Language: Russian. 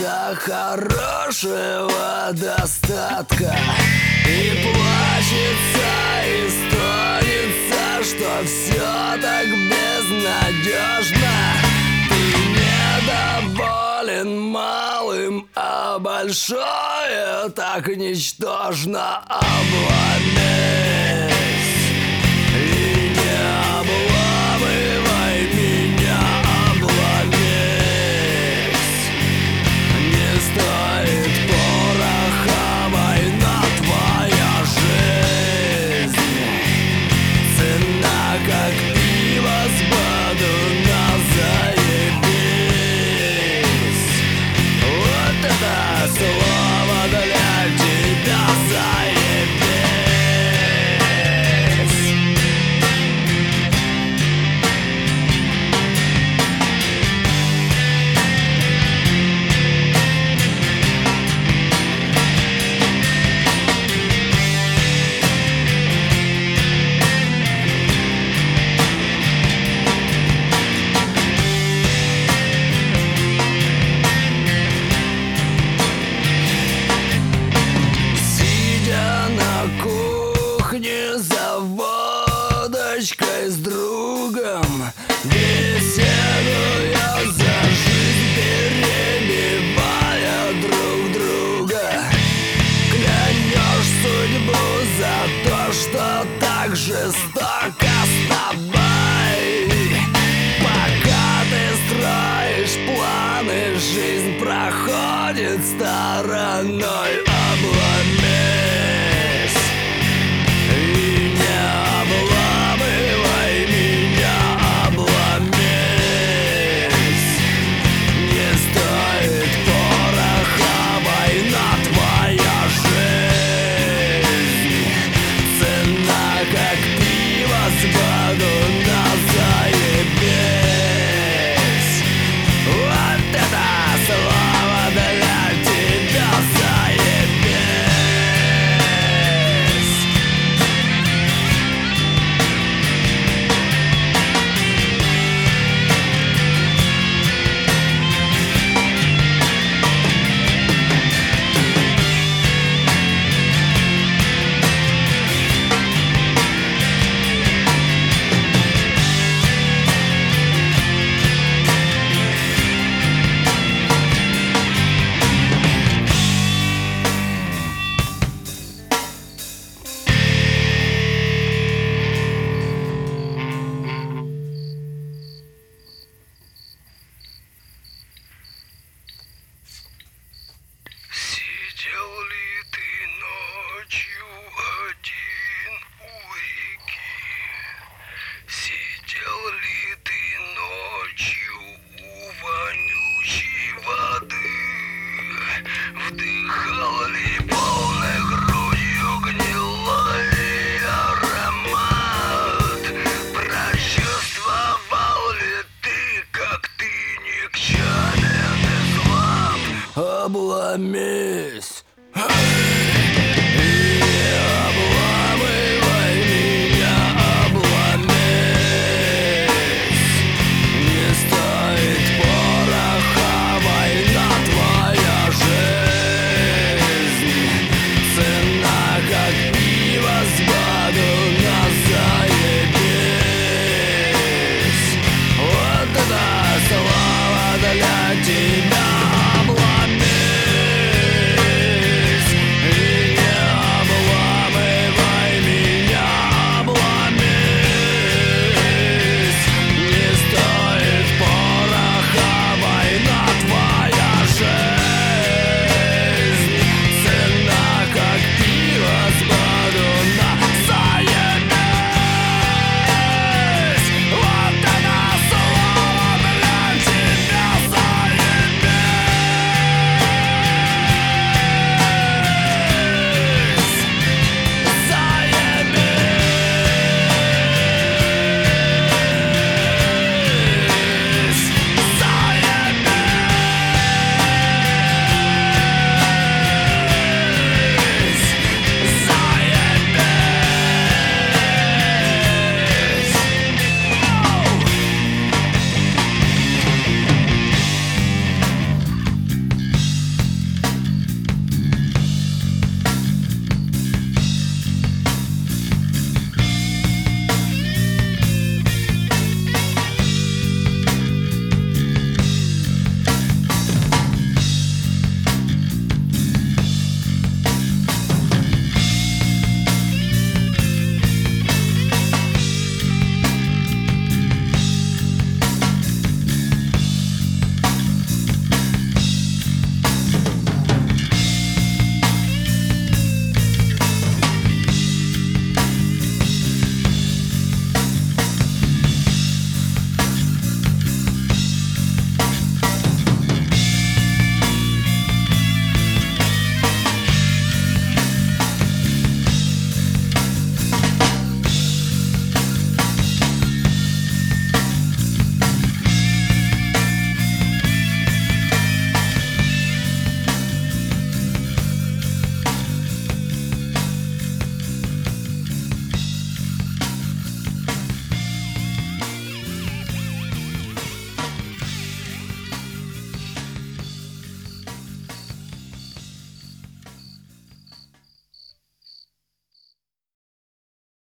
добиться хорошего достатка. И плачется, и стонется, что все так безнадежно. Ты недоволен малым, а большое так ничтожно. Обломись и не обламывай меня, обломись. Не стоит пороха война твоя жизнь. Цена как пиво с бодуна, заебись. Вот это слово для тебя, заебись. За водочкой с другом беседуя за жизнь, перебивая друг друга, клянешь судьбу за то, что так жестоко с тобой. Пока ты строишь планы, жизнь проходит стороной. Обломись и не обламывай меня, обломись. Не стоит пороха война твоя жизнь. Цена как пиво с бодуна, заебись. Вот это слово для тебя, заебись. Сидел ли ты ночью один у реки? Сидел ли ты ночью у вонючей воды? Вдыхал ли полной грудью гнилой аромат? Прочувствовал ли ты, как ты никчемен и слаб? Обломись